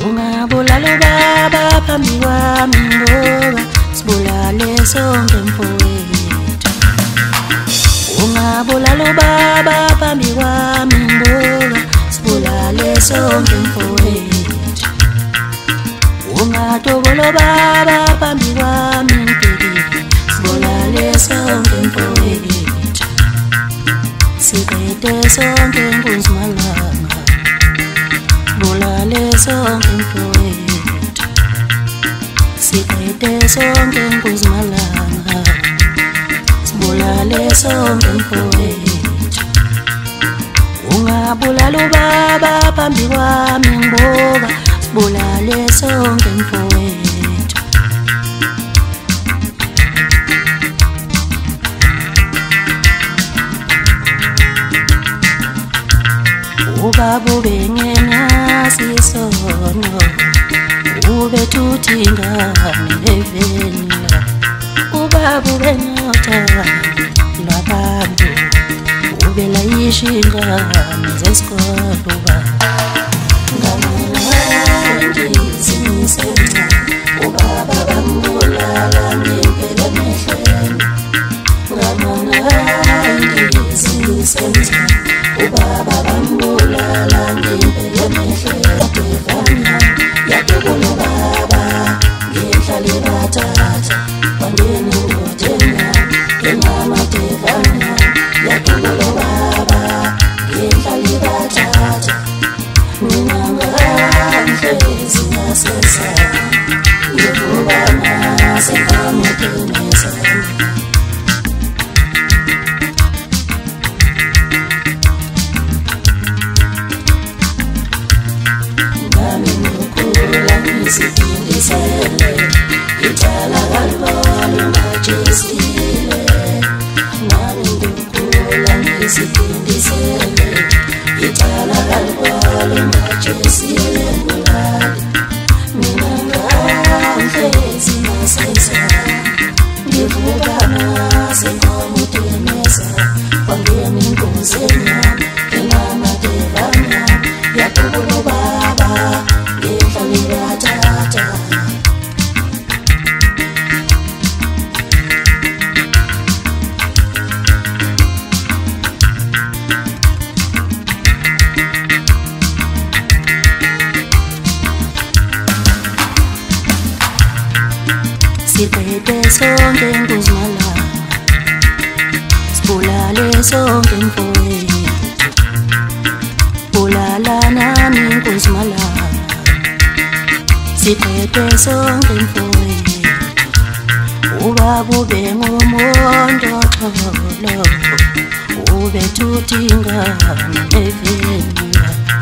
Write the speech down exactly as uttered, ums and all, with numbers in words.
Ungabulala ubaba phambi kwami ngoba sibulale sonke mfowethu. Ungabulala ubaba phambi kwami ngoba sibulale sonke mfowethu. Ungatokola ubaba phambi kwami mfowethu, sibulale sonke mfowethu. Siqede sonke nkunzimalanga, bulale sonke mfowethu. Siqede sonke nkunzimalanga, sibulale sonke mfowethu. Ungabulala ubaba phambi kwami ngoba sibulale sonke mfowethu. Ubaba ubengenasisono, ubethuthi ingane evenila. Ubaba ubenotha lwabantu, ubelayisha ingane zesikolo. Ngamangangizimisenza ubaba bambulala ngempela emehlweni. Ngamangangizimisenza ubaba bambulala ngempela emehlweni. Yadevana yatokola ubaba ngehlale bathatha kwandeni ngotena emama devana. Yatokola ubaba ngehlale bathatha mina nganhlezi ngasesa ngikubana sengamukenesa. Sipindisele ithala kalibalo majesile. Nami ngikula ngisipindisele ithala kalibalo majesile mbulali. Mina nganhlezi ngasesa ngivukana sengamutemesa kwangeni inkosini yami engamadevana. Yatokola ubaba ngehlale bathatha. Siqede sonke nkunzimalanga, sibulale sonke mfowethu. Bulala nami nkunzimalanga, siqede sonke mfowethu. Ubaba ubengumuntu oxolo, ubethuthi ingane evenila.